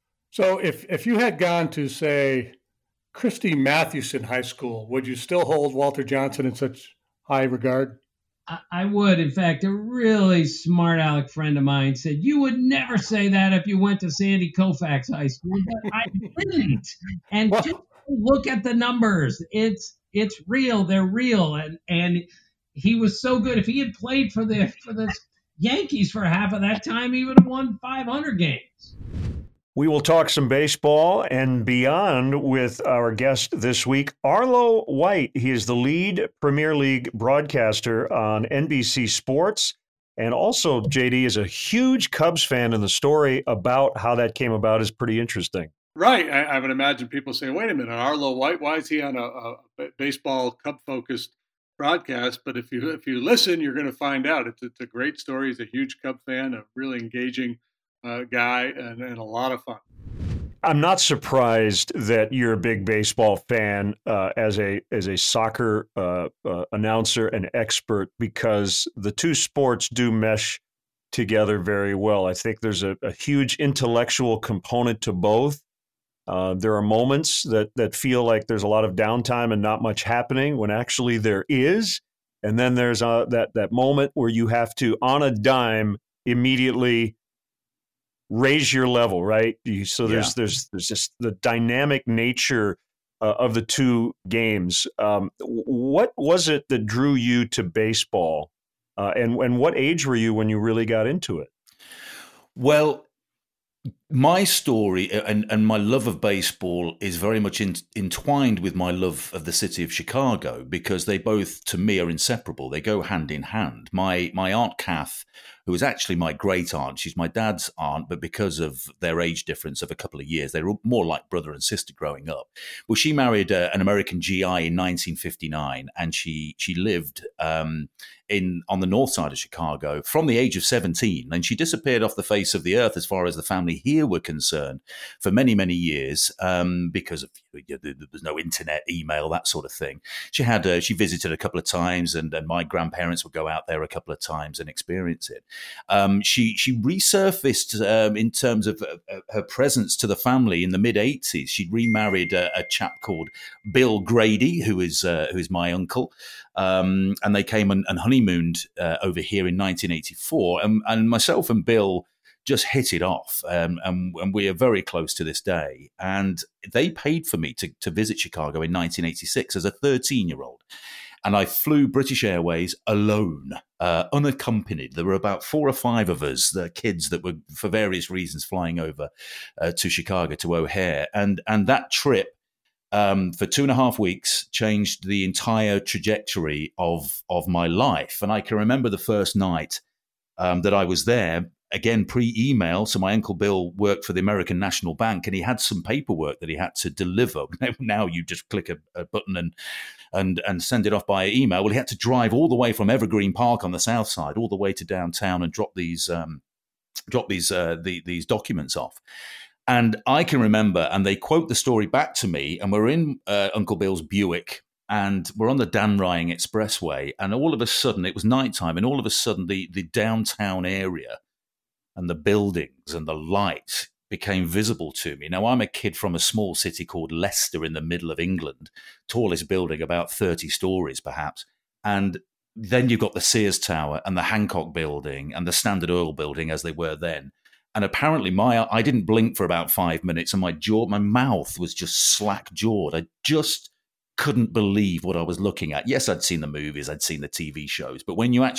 So if if you had gone to, say, Christy Mathewson High School, would you still hold Walter Johnson in such high regard? I would. In fact, a really smart aleck friend of mine said, you would never say that if you went to Sandy Koufax High School, but I didn't. And just look at the numbers. It's it's real. They're real. And and he was so good. If he had played for the for the Yankees for half of that time, he would have won five hundred games. We will talk some baseball and beyond with our guest this week, Arlo White. He is the lead Premier League broadcaster on N B C Sports. And also, J D is a huge Cubs fan, and the story about how that came about is pretty interesting. Right. I, I would imagine people saying, wait a minute, Arlo White, why is he on a, a baseball Cub-focused broadcast? But if you if you listen, you're going to find out. It's, it's a great story. He's a huge Cub fan, a really engaging Uh, guy and, and a lot of fun. I'm not surprised that you're a big baseball fan uh, as a as a soccer uh, uh, announcer and expert, because the two sports do mesh together very well. I think there's a, a huge intellectual component to both. Uh, there are moments that that feel like there's a lot of downtime and not much happening when actually there is, and then there's a, that that moment where you have to, on a dime, immediately raise your level, right? You, so there's yeah. there's there's just the dynamic nature uh, of the two games. Um, what was it that drew you to baseball, uh, and and what age were you when you really got into it? Well, my story and, and my love of baseball is very much in, entwined with my love of the city of Chicago, because they both, to me, are inseparable. They go hand in hand. My my Aunt Kath, who was actually my great aunt, she's my dad's aunt, but because of their age difference of a couple of years, they were more like brother and sister growing up. Well, she married uh, an American G I in nineteen fifty-nine, and she she lived um, in on the north side of Chicago from the age of seventeen, and she disappeared off the face of the earth as far as the family here were concerned for many, many years um, because of, you know, there was no internet, email, that sort of thing. She had uh, she visited a couple of times, and, and my grandparents would go out there a couple of times and experience it. Um, she she resurfaced um, in terms of uh, her presence to the family in the mid eighties. She remarried a, a chap called Bill Grady, who is uh, who is my uncle, um, and they came and, and honeymooned uh, over here in nineteen eighty-four. And, and myself and Bill just hit it off, um, and, and we are very close to this day. And they paid for me to, to visit Chicago in nineteen eighty-six as a thirteen-year-old. And I flew British Airways alone, uh, unaccompanied. There were about four or five of us, the kids that were, for various reasons, flying over uh, to Chicago, to O'Hare. And, and that trip, um, for two and a half weeks, changed the entire trajectory of, of my life. And I can remember the first night um, that I was there, again, pre-email. So my Uncle Bill worked for the American National Bank, and he had some paperwork that he had to deliver. Now you just click a, a button and and and send it off by email. Well, he had to drive all the way from Evergreen Park on the south side all the way to downtown and drop these um, drop these uh, the, these documents off. And I can remember, and they quote the story back to me, and we're in uh, Uncle Bill's Buick, and we're on the Dan Ryan Expressway, and all of a sudden, it was nighttime, and all of a sudden the the downtown area and the buildings and the light became visible to me. Now, I'm a kid from a small city called Leicester in the middle of England, tallest building, about thirty stories perhaps. And then you've got the Sears Tower and the Hancock Building and the Standard Oil Building as they were then. And apparently my I didn't blink for about five minutes, and my jaw, my mouth was just slack-jawed. I just couldn't believe what I was looking at. Yes, I'd seen the movies, I'd seen the T V shows, but when you actually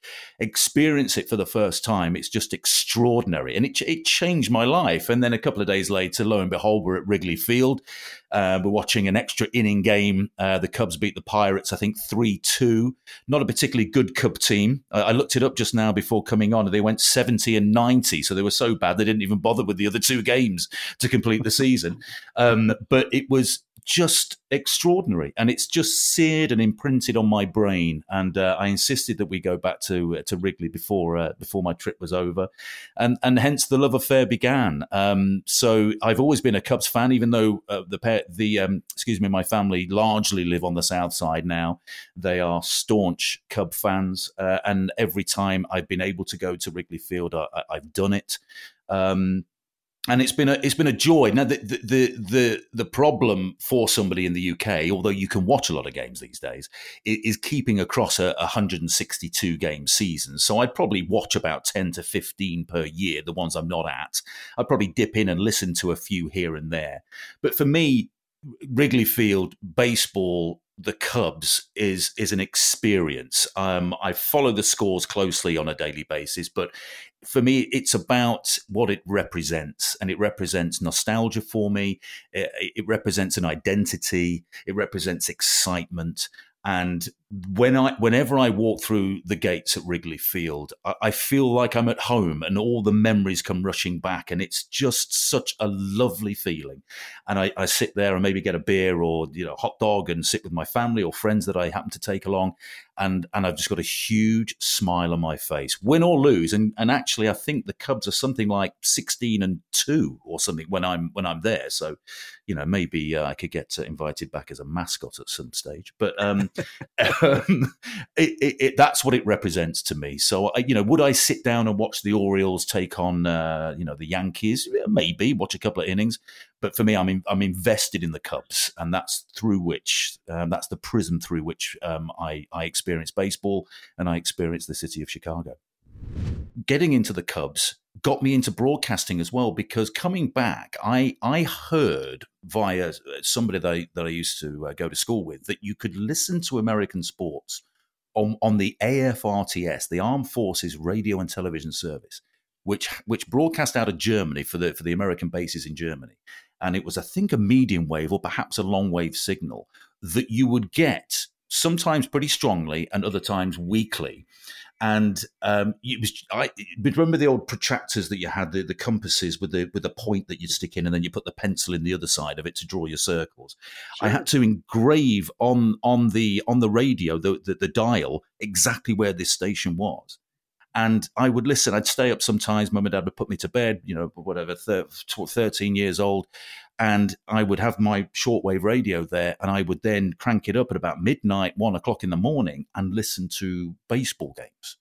experience it for the first time, it's just extraordinary. And it, it changed my life. And then a couple of days later, lo and behold, we're at Wrigley Field. Uh, we're watching an extra inning game. Uh, the Cubs beat the Pirates, I think, three two. Not a particularly good Cub team. I, I looked it up just now before coming on, and they went seventy and ninety. So they were so bad, they didn't even bother with the other two games to complete the season. Um, but it was just extraordinary, and it's just seared and imprinted on my brain. And uh, I insisted that we go back to uh, to Wrigley before uh, before my trip was over, and and hence the love affair began. Um, so I've always been a Cubs fan, even though uh, the pair, the um, excuse me, my family largely live on the south side now. They are staunch Cub fans, uh, and every time I've been able to go to Wrigley Field, I, I've done it. Um, And it's been a it's been a joy. Now the, the the the problem for somebody in the U K, although you can watch a lot of games these days, is keeping across a one hundred sixty-two game season. So I'd probably watch about ten to fifteen per year. The ones I'm not at, I'd probably dip in and listen to a few here and there. But for me, Wrigley Field baseball, the Cubs is is an experience. Um, I follow the scores closely on a daily basis, but for me, it's about what it represents, and it represents nostalgia for me. It, it represents an identity. It represents excitement. And when I, whenever I walk through the gates at Wrigley Field, I, I feel like I'm at home, and all the memories come rushing back, and it's just such a lovely feeling. And I, I sit there and maybe get a beer or you know hot dog and sit with my family or friends that I happen to take along, and and I've just got a huge smile on my face, win or lose. And and actually, I think the Cubs are something like sixteen and two or something when I'm when I'm there. So, you know, maybe uh, I could get uh, invited back as a mascot at some stage, but. Um, Um, it, it, it, that's what it represents to me. So, I, you know, would I sit down and watch the Orioles take on, uh, you know, the Yankees? Maybe watch a couple of innings. But for me, I'm in, I'm invested in the Cubs, and that's through which um, that's the prism through which um, I I experience baseball, and I experience the city of Chicago. Getting into the Cubs got me into broadcasting as well, because coming back, I I heard via somebody that I, that I used to uh, go to school with that you could listen to American sports on, on the A F R T S, the Armed Forces Radio and Television Service, which which broadcast out of Germany for the for the American bases in Germany. And it was, I think, a medium wave or perhaps a long wave signal that you would get sometimes pretty strongly and other times weakly. And um, it was, I remember the old protractors that you had, the, the compasses with the with the point that you'd stick in, and then you put the pencil in the other side of it to draw your circles. Sure. I had to engrave on on the on the radio the, the the dial exactly where this station was, and I would listen. I'd stay up sometimes. Mum and Dad would put me to bed, you know, whatever, thirteen years old. And I would have my shortwave radio there, and I would then crank it up at about midnight, one o'clock in the morning, and listen to baseball games.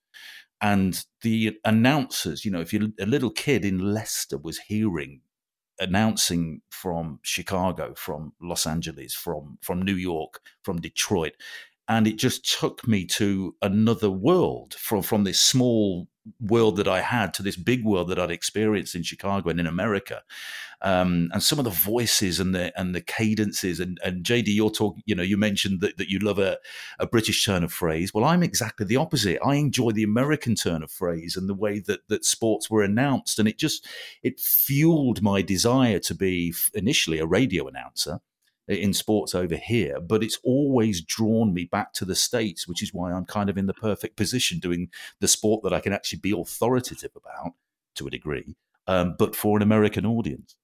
And the announcers, you know, if you're a little kid in Leicester was hearing announcing from Chicago, from Los Angeles, from from New York, from Detroit, and it just took me to another world, from from this small world that I had to this big world that I'd experienced in Chicago and in America. Um, and some of the voices and the and the cadences, and, and J D, you're talking, you know, you mentioned that, that you love a, a British turn of phrase. Well, I'm exactly the opposite. I enjoy the American turn of phrase and the way that, that sports were announced. And it just, it fueled my desire to be initially a radio announcer in sports over here, but it's always drawn me back to the States, which is why I'm kind of in the perfect position doing the sport that I can actually be authoritative about to a degree, um, but for an American audience.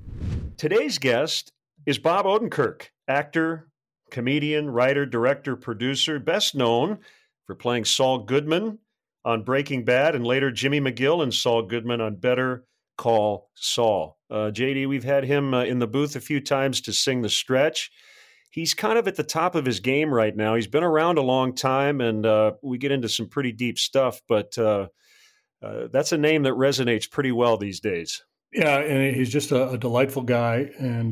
Today's guest is Bob Odenkirk, actor, comedian, writer, director, producer, best known for playing Saul Goodman on Breaking Bad, and later Jimmy McGill and Saul Goodman on Better Call Saul. Uh, J D, we've had him uh, in the booth a few times to sing The Stretch. He's kind of at the top of his game right now. He's been around a long time, and uh, we get into some pretty deep stuff, but uh, uh, that's a name that resonates pretty well these days. Yeah, and he's just a, a delightful guy, and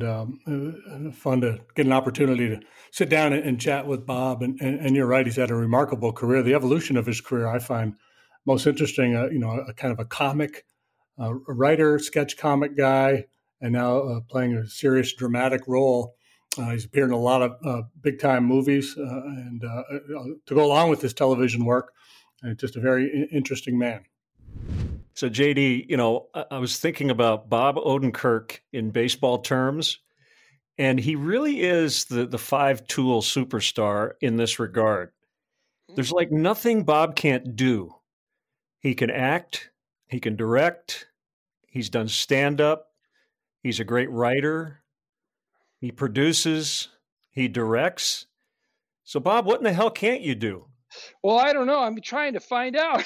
um, fun to get an opportunity to sit down and, and chat with Bob. And, and, and you're right, he's had a remarkable career. The evolution of his career I find most interesting. Uh, you know, a, a kind of a comic, uh, a writer, sketch comic guy, and now uh, playing a serious dramatic role. Uh, he's appeared in a lot of uh, big-time movies, uh, and uh, to go along with his television work, Uh, just a very I- interesting man. So, J D, you know, I, I was thinking about Bob Odenkirk in baseball terms, and he really is the, the five-tool superstar in this regard. There's like nothing Bob can't do. He can act, he can direct, he's done stand-up, he's a great writer, he produces, he directs. So, Bob, what in the hell can't you do? Well, I don't know. I'm trying to find out.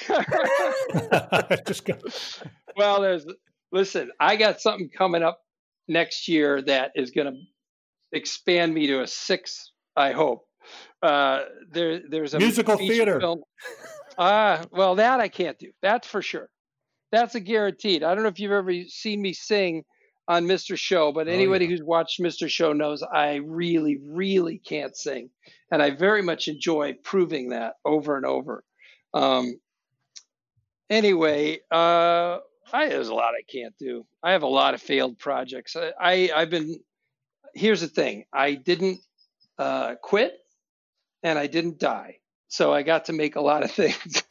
Just go. Well, there's, listen, I got something coming up next year that is going to expand me to a six, I hope. Uh, there, there's a musical theater. Film. Ah, well, that I can't do. That's for sure. That's a guaranteed. I don't know if you've ever seen me sing on Mister Show, but anybody oh, yeah. who's watched Mister Show knows I really, really can't sing. And I very much enjoy proving that over and over. Um, anyway, uh, I, there's a lot I can't do. I have a lot of failed projects. I, I, I've been, here's the thing. I didn't uh, quit and I didn't die. So I got to make a lot of things.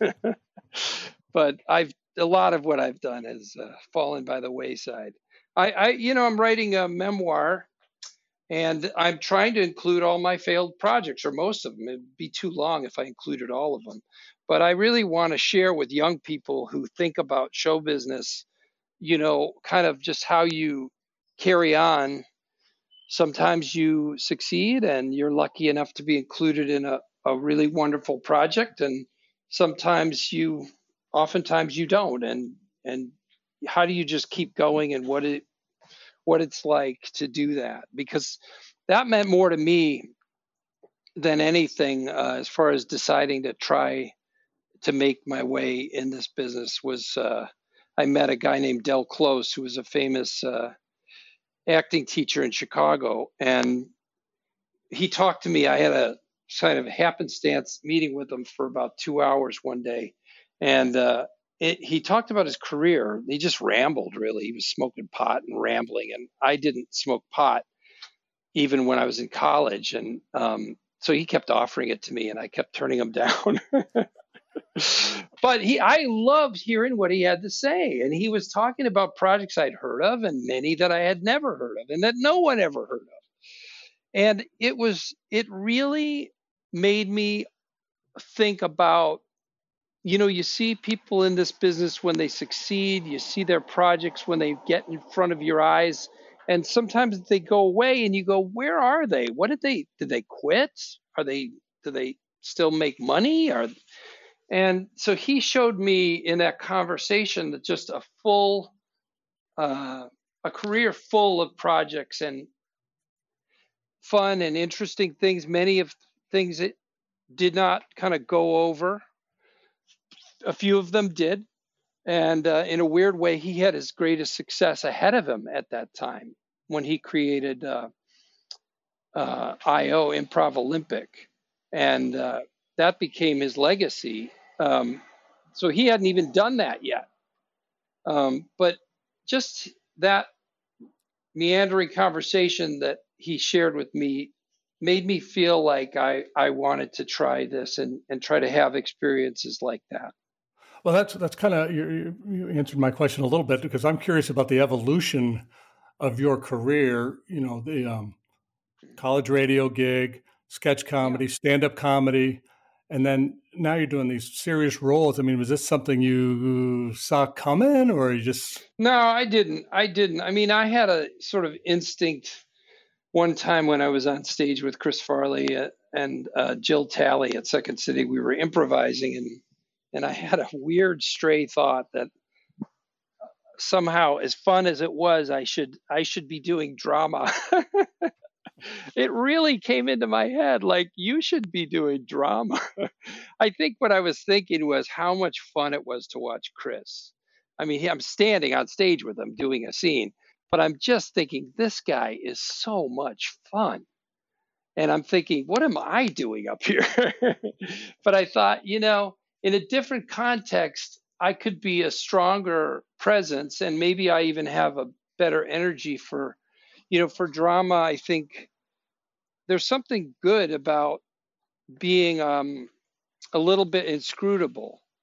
But I've, a lot of what I've done has uh, fallen by the wayside. I, I, you know, I'm writing a memoir, and I'm trying to include all my failed projects, or most of them. It'd be too long if I included all of them. But I really want to share with young people who think about show business, you know, kind of just how you carry on. Sometimes you succeed and you're lucky enough to be included in a, a really wonderful project. And sometimes you, oftentimes you don't. And, and how do you just keep going, and what it, what it's like to do that? Because that meant more to me than anything uh, as far as deciding to try to make my way in this business was uh, I met a guy named Del Close, who was a famous uh, acting teacher in Chicago. And he talked to me. I had a kind of happenstance meeting with him for about two hours one day. And uh, it, he talked about his career. He just rambled, really. He was smoking pot and rambling. And I didn't smoke pot even when I was in college. And um, so he kept offering it to me, and I kept turning him down. But he, I loved hearing what he had to say. And he was talking about projects I'd heard of and many that I had never heard of and that no one ever heard of. And it was, it really made me think about, you know, you see people in this business when they succeed, you see their projects when they get in front of your eyes, and sometimes they go away and you go, where are they? What did they, did they quit? Are they, do they still make money? Are, and so he showed me in that conversation that just a full, uh, a career full of projects and fun and interesting things, many of things that did not kind of go over. A few of them did. And uh, in a weird way, he had his greatest success ahead of him at that time when he created uh, uh, I O, Improv Olympic. And uh, that became his legacy. Um, so he hadn't even done that yet. Um, but just that meandering conversation that he shared with me made me feel like I, I wanted to try this and, and try to have experiences like that. Well, that's that's kind of, you, you answered my question a little bit, because I'm curious about the evolution of your career. You know, the um, college radio gig, sketch comedy, yeah. stand-up comedy, and then now you're doing these serious roles. I mean, was this something you saw coming, or you just? No, I didn't. I didn't. I mean, I had a sort of instinct one time when I was on stage with Chris Farley and uh, Jill Talley at Second City. We were improvising, and and I had a weird stray thought that somehow, as fun as it was, I should I should be doing drama. It really came into my head, like, you should be doing drama. I think what I was thinking was how much fun it was to watch Chris. I mean, I'm standing on stage with him doing a scene, but I'm just thinking, this guy is so much fun. And I'm thinking, what am I doing up here? But I thought, you know, in a different context, I could be a stronger presence, and maybe I even have a better energy for, you know, for drama. I think there's something good about being um, a little bit inscrutable.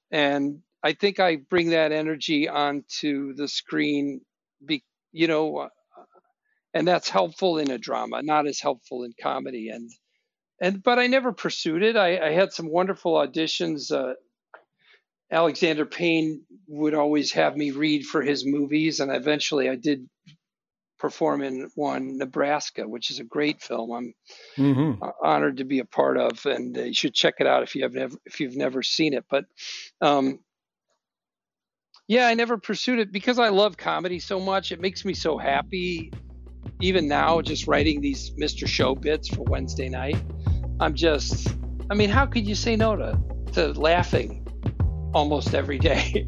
And I think I bring that energy onto the screen, be, you know, uh, and that's helpful in a drama, not as helpful in comedy. And and but I never pursued it. I, I had some wonderful auditions. Uh, Alexander Payne would always have me read for his movies, and eventually I did perform in one, Nebraska, which is a great film. I'm mm-hmm. honored to be a part of, and you should check it out if you have never if you've never seen it. But um, yeah, I never pursued it because I love comedy so much. It makes me so happy. Even now, just writing these Mister Show bits for Wednesday night, I'm just, I mean, how could you say no to to laughing almost every day?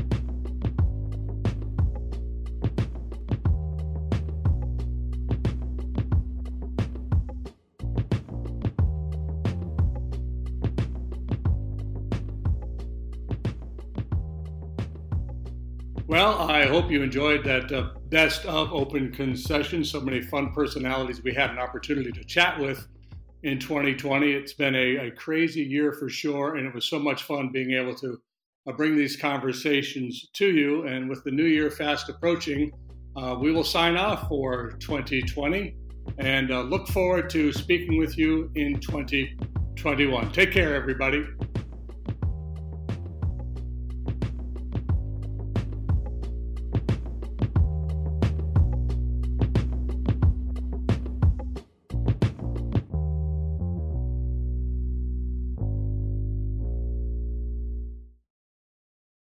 Well, I hope you enjoyed that uh, best of Open Concession. So many fun personalities we had an opportunity to chat with in twenty twenty. It's been a, a crazy year for sure, and it was so much fun being able to uh, bring these conversations to you. And with the new year fast approaching, uh, we will sign off for twenty twenty and uh, look forward to speaking with you in twenty twenty-one. Take care, everybody.